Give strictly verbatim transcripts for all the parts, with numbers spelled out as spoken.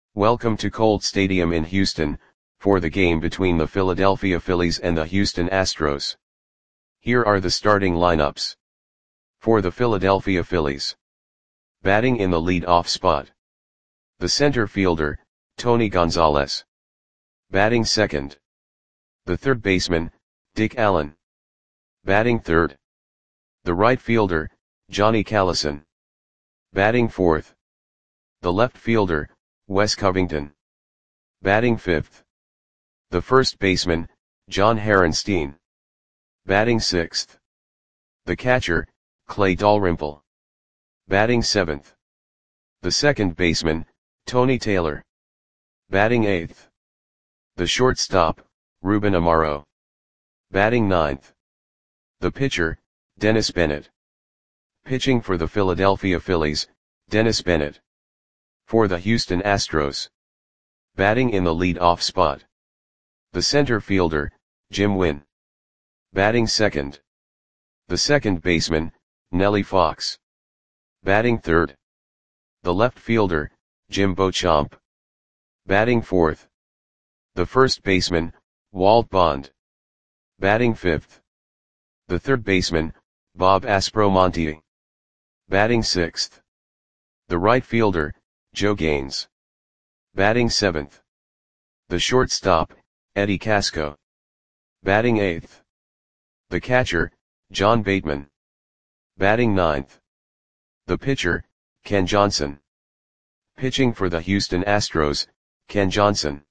Welcome to Colt Stadium in Houston, for the game between the Philadelphia Phillies and the Houston Astros. Here are the starting lineups. For the Philadelphia Phillies. Batting in the lead-off spot. The center fielder, Tony Gonzalez. Batting second. The third baseman, Dick Allen. Batting third. The right fielder, Johnny Callison. Batting fourth. The left fielder, Wes Covington. Batting fifth. The first baseman, John Harenstein. Batting sixth. The catcher, Clay Dalrymple. Batting seventh. The second baseman, Tony Taylor. Batting eighth. The shortstop, Ruben Amaro. Batting ninth. The pitcher, Dennis Bennett. Pitching for the Philadelphia Phillies, Dennis Bennett. For the Houston Astros. Batting in the lead-off spot. The center fielder, Jim Wynn. Batting second. The second baseman, Nellie Fox. Batting third. The left fielder, Jim Beauchamp. Batting fourth. The first baseman, Walt Bond. Batting fifth. The third baseman, Bob Aspromonte. Batting sixth. The right fielder, Joe Gaines. Batting seventh. The shortstop, Eddie Casco. Batting eighth. The catcher, John Bateman. Batting ninth. The pitcher, Ken Johnson. Pitching for the Houston Astros, Ken Johnson.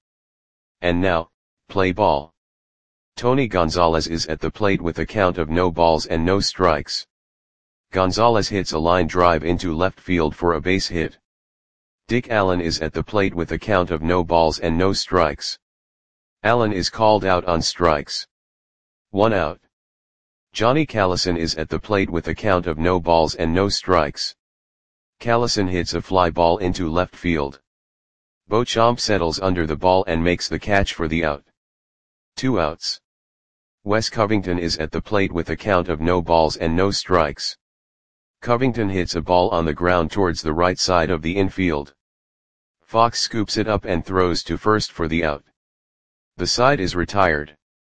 And now, play ball. Tony Gonzalez is at the plate with a count of no balls and no strikes. Gonzalez hits a line drive into left field for a base hit. Dick Allen is at the plate with a count of no balls and no strikes. Allen is called out on strikes. One out. Johnny Callison is at the plate with a count of no balls and no strikes. Callison hits a fly ball into left field. Beauchamp settles under the ball and makes the catch for the out. Two outs. Wes Covington is at the plate with a count of no balls and no strikes. Covington hits a ball on the ground towards the right side of the infield. Fox scoops it up and throws to first for the out. The side is retired.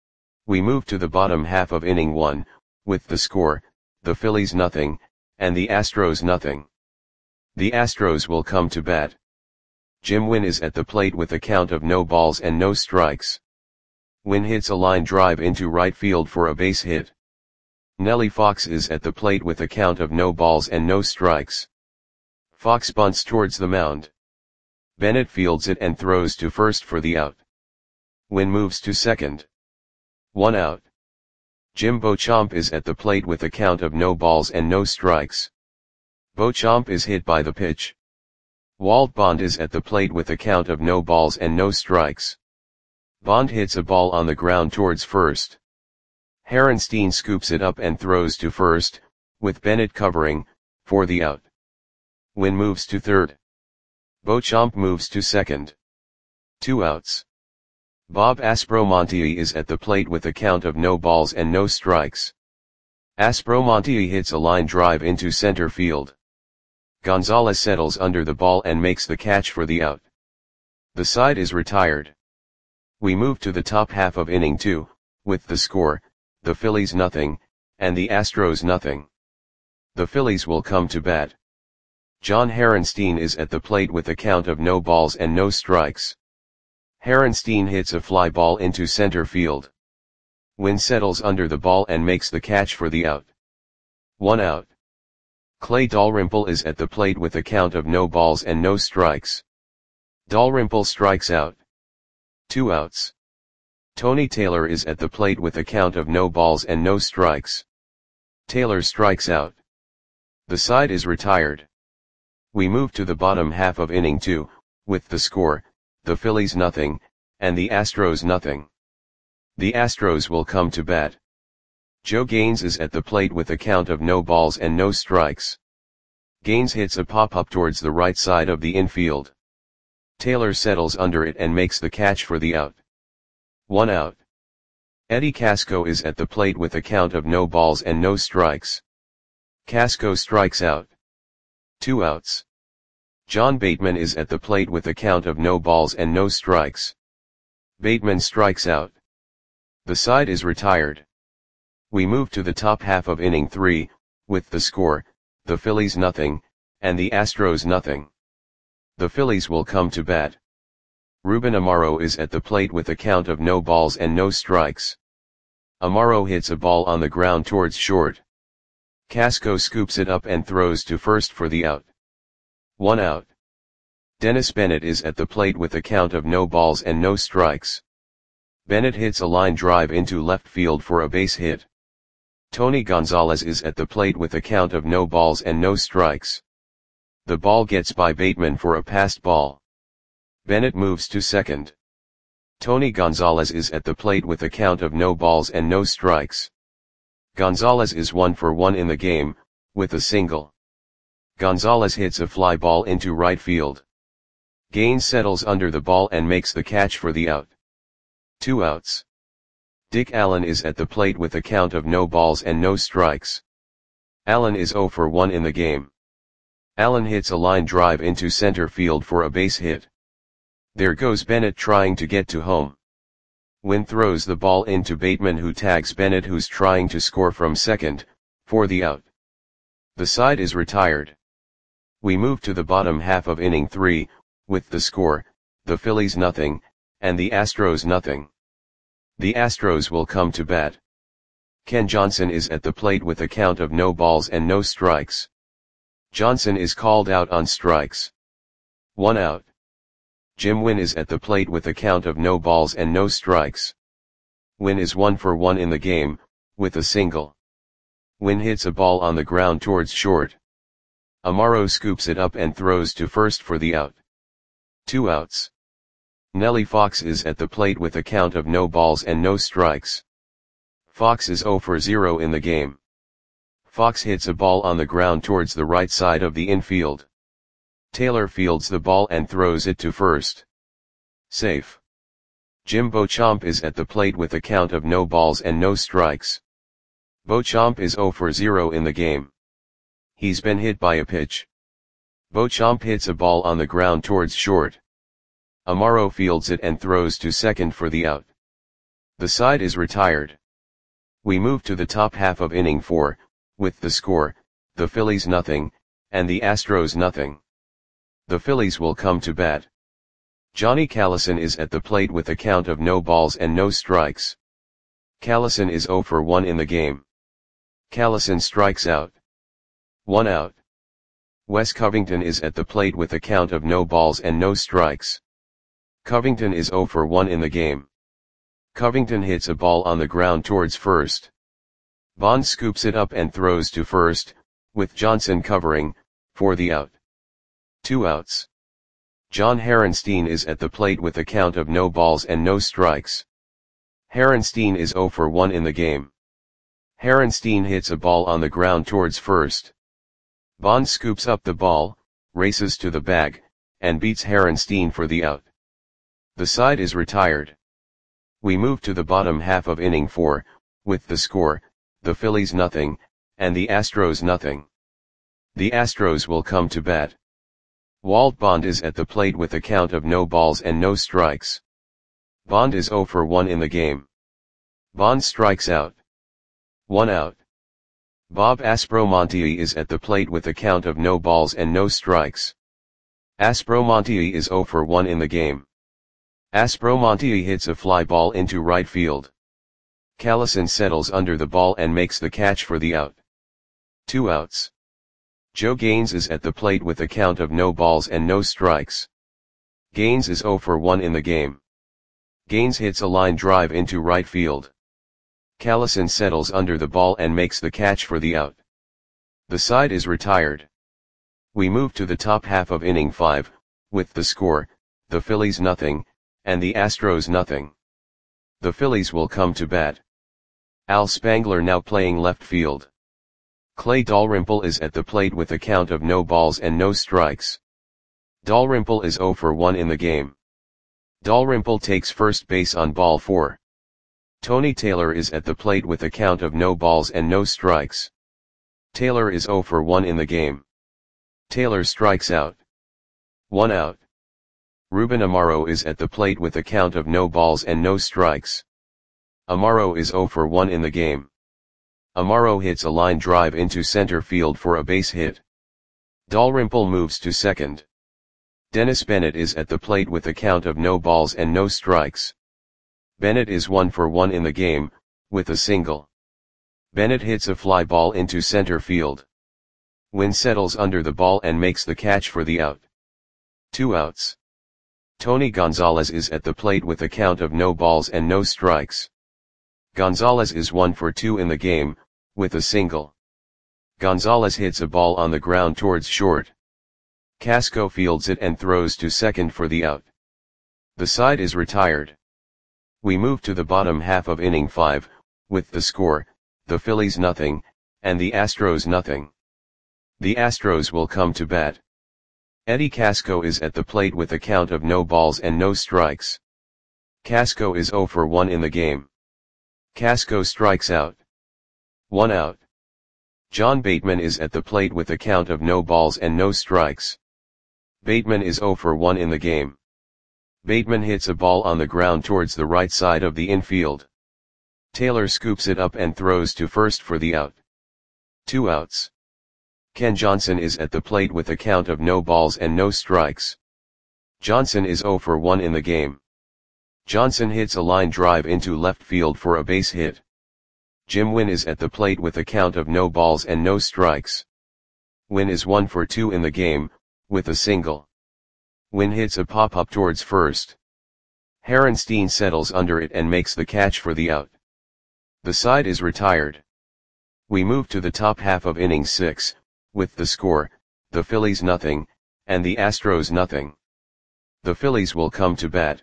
We move to the bottom half of inning one, with the score, the Phillies nothing, and the Astros nothing. The Astros will come to bat. Jim Wynn is at the plate with a count of no balls and no strikes. Wynn hits a line drive into right field for a base hit. Nellie Fox is at the plate with a count of no balls and no strikes. Fox bunts towards the mound. Bennett fields it and throws to first for the out. Wynn moves to second. One out. Jim Beauchamp is at the plate with a count of no balls and no strikes. Beauchamp is hit by the pitch. Walt Bond is at the plate with a count of no balls and no strikes. Bond hits a ball on the ground towards first. Harenstein scoops it up and throws to first, with Bennett covering, for the out. Wynn moves to third. Beauchamp moves to second. Two outs. Bob Aspromonte is at the plate with a count of no balls and no strikes. Aspromonte hits a line drive into center field. Gonzalez settles under the ball and makes the catch for the out. The side is retired. We move to the top half of inning two, with the score, the Phillies nothing, and the Astros nothing. The Phillies will come to bat. John Harenstein is at the plate with a count of no balls and no strikes. Harenstein hits a fly ball into center field. Wynn settles under the ball and makes the catch for the out. One out. Clay Dalrymple is at the plate with a count of no balls and no strikes. Dalrymple strikes out. Two outs. Tony Taylor is at the plate with a count of no balls and no strikes. Taylor strikes out. The side is retired. We move to the bottom half of inning two, with the score, the Phillies nothing, and the Astros nothing. The Astros will come to bat. Joe Gaines is at the plate with a count of no balls and no strikes. Gaines hits a pop-up towards the right side of the infield. Taylor settles under it and makes the catch for the out. One out. Eddie Casco is at the plate with a count of no balls and no strikes. Casco strikes out. Two outs. John Bateman is at the plate with a count of no balls and no strikes. Bateman strikes out. The side is retired. We move to the top half of inning three, with the score, the Phillies nothing, and the Astros nothing. The Phillies will come to bat. Ruben Amaro is at the plate with a count of no balls and no strikes. Amaro hits a ball on the ground towards short. Casco scoops it up and throws to first for the out. One out. Dennis Bennett is at the plate with a count of no balls and no strikes. Bennett hits a line drive into left field for a base hit. Tony Gonzalez is at the plate with a count of no balls and no strikes. The ball gets by Bateman for a passed ball. Bennett moves to second. Tony Gonzalez is at the plate with a count of no balls and no strikes. Gonzalez is one for one in the game, with a single. Gonzalez hits a fly ball into right field. Gaines settles under the ball and makes the catch for the out. Two outs. Dick Allen is at the plate with a count of no balls and no strikes. Allen is zero for one in the game. Allen hits a line drive into center field for a base hit. There goes Bennett trying to get to home. Wynn throws the ball into Bateman, who tags Bennett, who's trying to score from second, for the out. The side is retired. We move to the bottom half of inning three, with the score, the Phillies nothing, and the Astros nothing. The Astros will come to bat. Ken Johnson is at the plate with a count of no balls and no strikes. Johnson is called out on strikes. One out. Jim Wynn is at the plate with a count of no balls and no strikes. Wynn is one for one in the game, with a single. Wynn hits a ball on the ground towards short. Amaro scoops it up and throws to first for the out. Two outs. Nellie Fox is at the plate with a count of no balls and no strikes. Fox is zero for zero in the game. Fox hits a ball on the ground towards the right side of the infield. Taylor fields the ball and throws it to first. Safe. Jim Beauchamp is at the plate with a count of no balls and no strikes. Beauchamp is zero for zero in the game. He's been hit by a pitch. Beauchamp hits a ball on the ground towards short. Amaro fields it and throws to second for the out. The side is retired. We move to the top half of inning four, with the score, the Phillies nothing, and the Astros nothing. The Phillies will come to bat. Johnny Callison is at the plate with a count of no balls and no strikes. Callison is zero for one in the game. Callison strikes out. One out. Wes Covington is at the plate with a count of no balls and no strikes. Covington is zero for one in the game. Covington hits a ball on the ground towards first. Bond scoops it up and throws to first, with Johnson covering, for the out. Two outs. John Harenstein is at the plate with a count of no balls and no strikes. Harenstein is zero for one in the game. Harenstein hits a ball on the ground towards first. Bond scoops up the ball, races to the bag, and beats Harenstein for the out. The side is retired. We move to the bottom half of inning four, with the score, the Phillies nothing, and the Astros nothing. The Astros will come to bat. Walt Bond is at the plate with a count of no balls and no strikes. Bond is zero for one in the game. Bond strikes out. One out. Bob Aspromonte is at the plate with a count of no balls and no strikes. Aspromonte is zero for one in the game. Aspromonte hits a fly ball into right field. Callison settles under the ball and makes the catch for the out. Two outs. Joe Gaines is at the plate with a count of no balls and no strikes. Gaines is zero for one in the game. Gaines hits a line drive into right field. Callison settles under the ball and makes the catch for the out. The side is retired. We move to the top half of inning five, with the score, the Phillies nothing, and the Astros nothing. The Phillies will come to bat. Al Spangler now playing left field. Clay Dalrymple is at the plate with a count of no balls and no strikes. Dalrymple is zero for one in the game. Dalrymple takes first base on ball four. Tony Taylor is at the plate with a count of no balls and no strikes. Taylor is zero for one in the game. Taylor strikes out. One out. Ruben Amaro is at the plate with a count of no balls and no strikes. Amaro is zero for one in the game. Amaro hits a line drive into center field for a base hit. Dalrymple moves to second. Dennis Bennett is at the plate with a count of no balls and no strikes. Bennett is one for one in the game, with a single. Bennett hits a fly ball into center field. Wynn settles under the ball and makes the catch for the out. Two outs. Tony Gonzalez is at the plate with a count of no balls and no strikes. Gonzalez is one for two in the game, with a single. Gonzalez hits a ball on the ground towards short. Casco fields it and throws to second for the out. The side is retired. We move to the bottom half of inning five, with the score, the Phillies nothing, and the Astros nothing. The Astros will come to bat. Eddie Casco is at the plate with a count of no balls and no strikes. Casco is zero for one in the game. Casco strikes out. One out. John Bateman is at the plate with a count of no balls and no strikes. Bateman is zero for one in the game. Bateman hits a ball on the ground towards the right side of the infield. Taylor scoops it up and throws to first for the out. Two outs. Ken Johnson is at the plate with a count of no balls and no strikes. Johnson is zero for one in the game. Johnson hits a line drive into left field for a base hit. Jim Wynn is at the plate with a count of no balls and no strikes. Wynn is one for two in the game, with a single. Wynn hits a pop-up towards first. Harenstein settles under it and makes the catch for the out. The side is retired. We move to the top half of inning six, with the score, the Phillies nothing, and the Astros nothing. The Phillies will come to bat.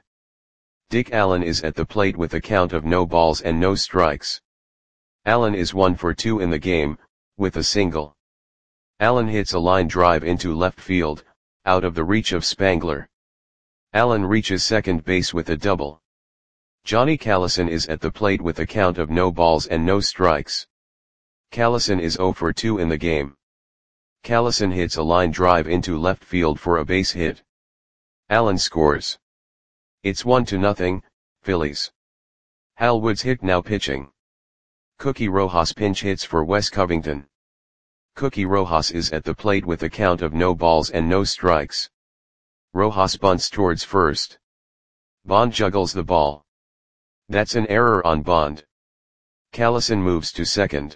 Dick Allen is at the plate with a count of no balls and no strikes. Allen is one for two in the game, with a single. Allen hits a line drive into left field, out of the reach of Spangler. Allen reaches second base with a double. Johnny Callison is at the plate with a count of no balls and no strikes. Callison is zero for two in the game. Callison hits a line drive into left field for a base hit. Allen scores. It's one to nothing, Phillies. Hal Woods hit now pitching. Cookie Rojas pinch hits for Wes Covington. Cookie Rojas is at the plate with a count of no balls and no strikes. Rojas bunts towards first. Bond juggles the ball. That's an error on Bond. Callison moves to second.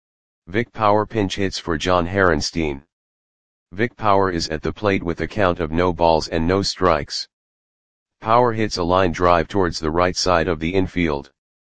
Vic Power pinch hits for John Harenstein. Vic Power is at the plate with a count of no balls and no strikes. Power hits a line drive towards the right side of the infield.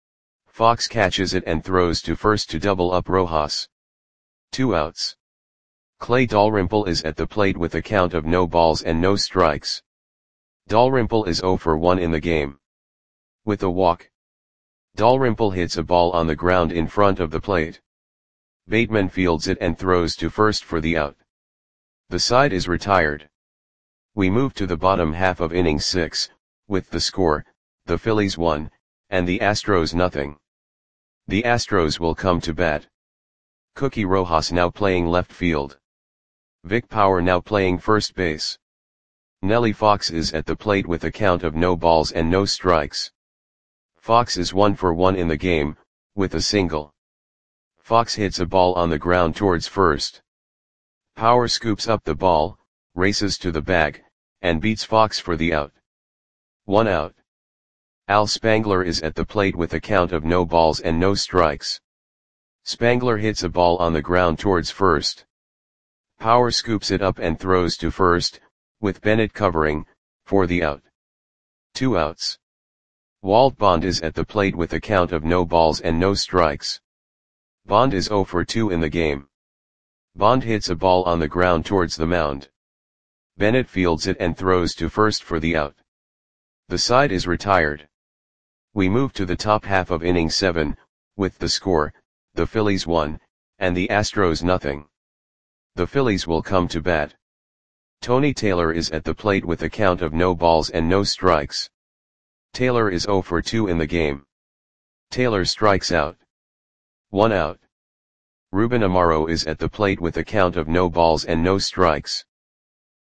Fox catches it and throws to first to double up Rojas. Two outs. Clay Dalrymple is at the plate with a count of no balls and no strikes. Dalrymple is zero for one in the game. With a walk. Dalrymple hits a ball on the ground in front of the plate. Bateman fields it and throws to first for the out. The side is retired. We move to the bottom half of inning six, with the score, the Phillies one, and the Astros nothing. The Astros will come to bat. Cookie Rojas now playing left field. Vic Power now playing first base. Nellie Fox is at the plate with a count of no balls and no strikes. Fox is one for one in the game, with a single. Fox hits a ball on the ground towards first. Power scoops up the ball, races to the bag, and beats Fox for the out. One out. Al Spangler is at the plate with a count of no balls and no strikes. Spangler hits a ball on the ground towards first. Power scoops it up and throws to first, with Bennett covering, for the out. Two outs. Walt Bond is at the plate with a count of no balls and no strikes. Bond is zero for two in the game. Bond hits a ball on the ground towards the mound. Bennett fields it and throws to first for the out. The side is retired. We move to the top half of inning seven, with the score, the Phillies one, and the Astros nothing. The Phillies will come to bat. Tony Taylor is at the plate with a count of no balls and no strikes. Taylor is zero for two in the game. Taylor strikes out. One out. Ruben Amaro is at the plate with a count of no balls and no strikes.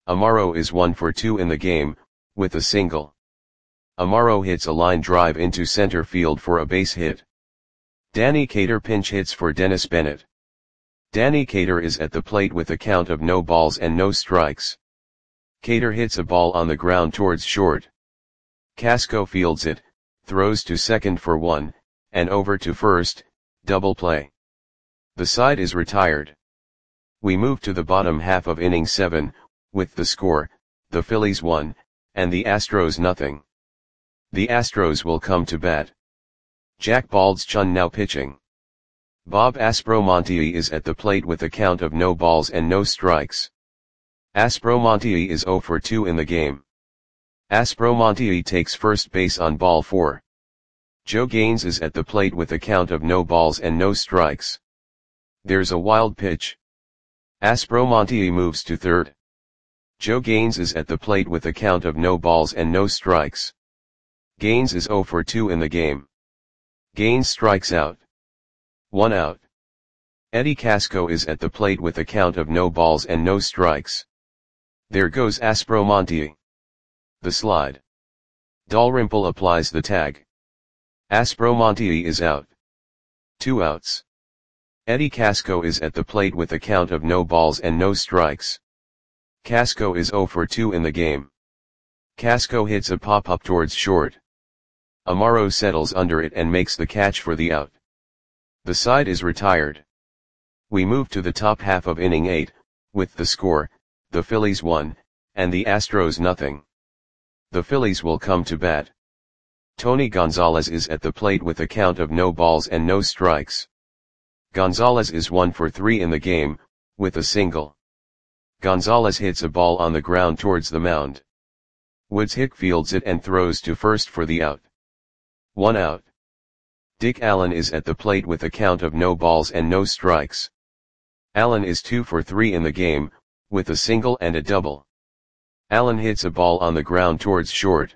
Amaro is one for two in the game, with a single. Amaro hits a line drive into center field for a base hit. Danny Cater pinch hits for Dennis Bennett. Danny Cater is at the plate with a count of no balls and no strikes. Cater hits a ball on the ground towards short. Casco fields it, throws to second for one, and over to first, double play. The side is retired. We move to the bottom half of inning seven, with the score, the Phillies one, and the Astros nothing. The Astros will come to bat. Jack Baldschun now pitching. Bob Aspromonte is at the plate with a count of no balls and no strikes. Aspromonte is zero for two in the game. Aspromonte takes first base on ball four. Joe Gaines is at the plate with a count of no balls and no strikes. There's a wild pitch. Aspromonte moves to third. Joe Gaines is at the plate with a count of no balls and no strikes. Gaines is zero for two in the game. Gaines strikes out. One out. Eddie Casco is at the plate with a count of no balls and no strikes. There goes Aspromonte. The slide. Dalrymple applies the tag. Aspromonte is out. Two outs. Eddie Casco is at the plate with a count of no balls and no strikes. Casco is zero for two in the game. Casco hits a pop-up towards short. Amaro settles under it and makes the catch for the out. The side is retired. We move to the top half of inning eight, with the score, the Phillies one, and the Astros nothing. The Phillies will come to bat. Tony Gonzalez is at the plate with a count of no balls and no strikes. Gonzalez is one for three in the game, with a single. Gonzalez hits a ball on the ground towards the mound. Woods Hick fields it and throws to first for the out. One out. Dick Allen is at the plate with a count of no balls and no strikes. Allen is two for three in the game, with a single and a double. Allen hits a ball on the ground towards short.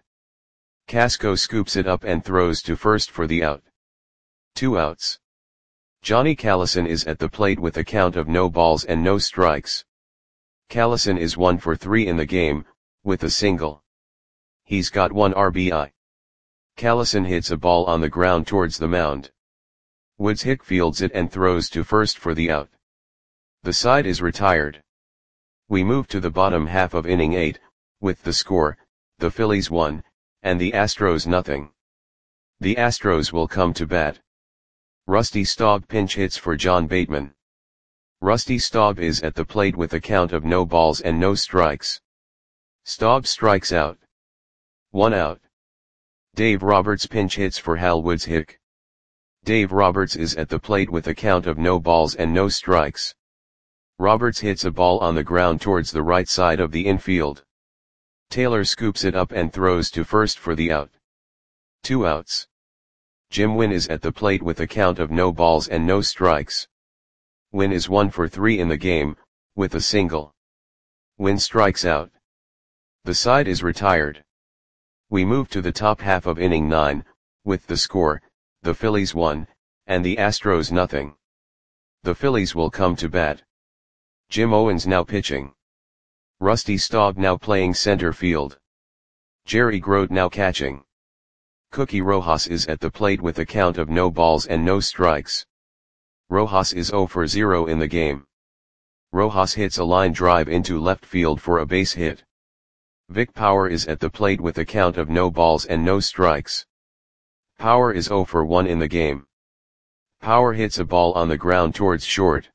Casco scoops it up and throws to first for the out. Two outs. Johnny Callison is at the plate with a count of no balls and no strikes. Callison is one for three in the game, with a single. He's got one R B I. Callison hits a ball on the ground towards the mound. Woods Hick fields it and throws to first for the out. The side is retired. We move to the bottom half of inning eight, with the score, the Phillies one, and the Astros nothing. The Astros will come to bat. Rusty Staub pinch hits for John Bateman. Rusty Staub is at the plate with a count of no balls and no strikes. Staub strikes out. One out. Dave Roberts pinch hits for Hal Woods Hick. Dave Roberts is at the plate with a count of no balls and no strikes. Roberts hits a ball on the ground towards the right side of the infield. Taylor scoops it up and throws to first for the out. Two outs. Jim Wynn is at the plate with a count of no balls and no strikes. Wynn is one for three in the game, with a single. Wynn strikes out. The side is retired. We move to the top half of inning nine, with the score, the Phillies one, and the Astros nothing. The Phillies will come to bat. Jim Owens now pitching. Rusty Staub now playing center field. Jerry Grote now catching. Cookie Rojas is at the plate with a count of no balls and no strikes. Rojas is zero for zero in the game. Rojas hits a line drive into left field for a base hit. Vic Power is at the plate with a count of no balls and no strikes. Power is zero for one in the game. Power hits a ball on the ground towards short.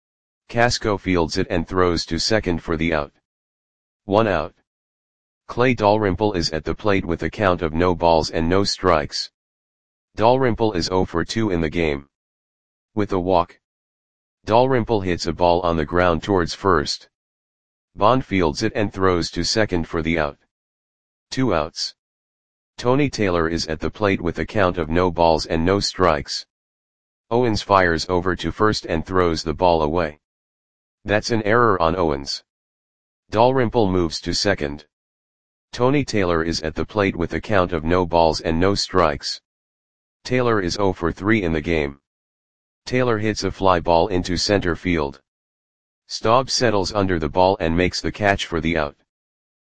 Casco fields it and throws to second for the out. One out. Clay Dalrymple is at the plate with a count of no balls and no strikes. Dalrymple is zero for two in the game. With a walk. Dalrymple hits a ball on the ground towards first. Bond fields it and throws to second for the out. Two outs. Tony Taylor is at the plate with a count of no balls and no strikes. Owens fires over to first and throws the ball away. That's an error on Owens. Dalrymple moves to second. Tony Taylor is at the plate with a count of no balls and no strikes. Taylor is zero for three in the game. Taylor hits a fly ball into center field. Staub settles under the ball and makes the catch for the out.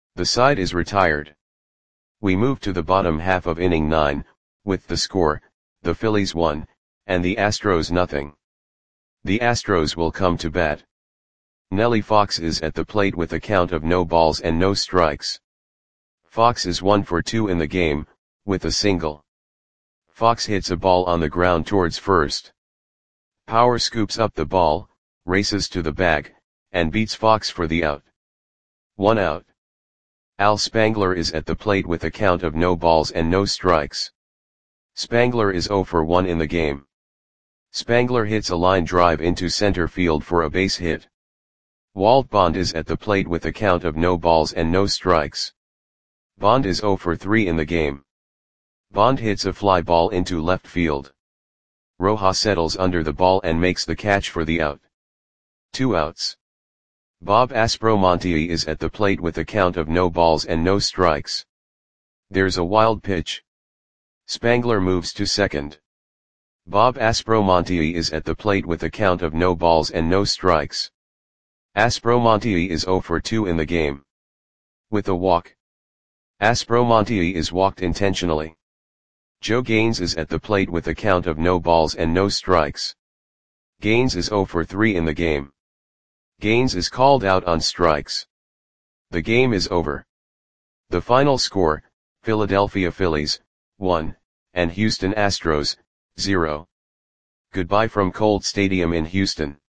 The side is retired. We move to the bottom half of inning nine, with the score, the Phillies one, and the Astros nothing. The Astros will come to bat. Nellie Fox is at the plate with a count of no balls and no strikes. Fox is one for two in the game, with a single. Fox hits a ball on the ground towards first. Power scoops up the ball, races to the bag, and beats Fox for the out. One out. Al Spangler is at the plate with a count of no balls and no strikes. Spangler is zero for one in the game. Spangler hits a line drive into center field for a base hit. Walt Bond is at the plate with a count of no balls and no strikes. Bond is zero for three in the game. Bond hits a fly ball into left field. Rojas settles under the ball and makes the catch for the out. Two outs. Bob Aspromonte is at the plate with a count of no balls and no strikes. There's a wild pitch. Spangler moves to second. Bob Aspromonte is at the plate with a count of no balls and no strikes. Aspromonte is zero for two in the game. With a walk. Aspromonte is walked intentionally. Joe Gaines is at the plate with a count of no balls and no strikes. Gaines is zero for three in the game. Gaines is called out on strikes. The game is over. The final score, Philadelphia Phillies, one, and Houston Astros, zero. Goodbye from Colt Stadium in Houston.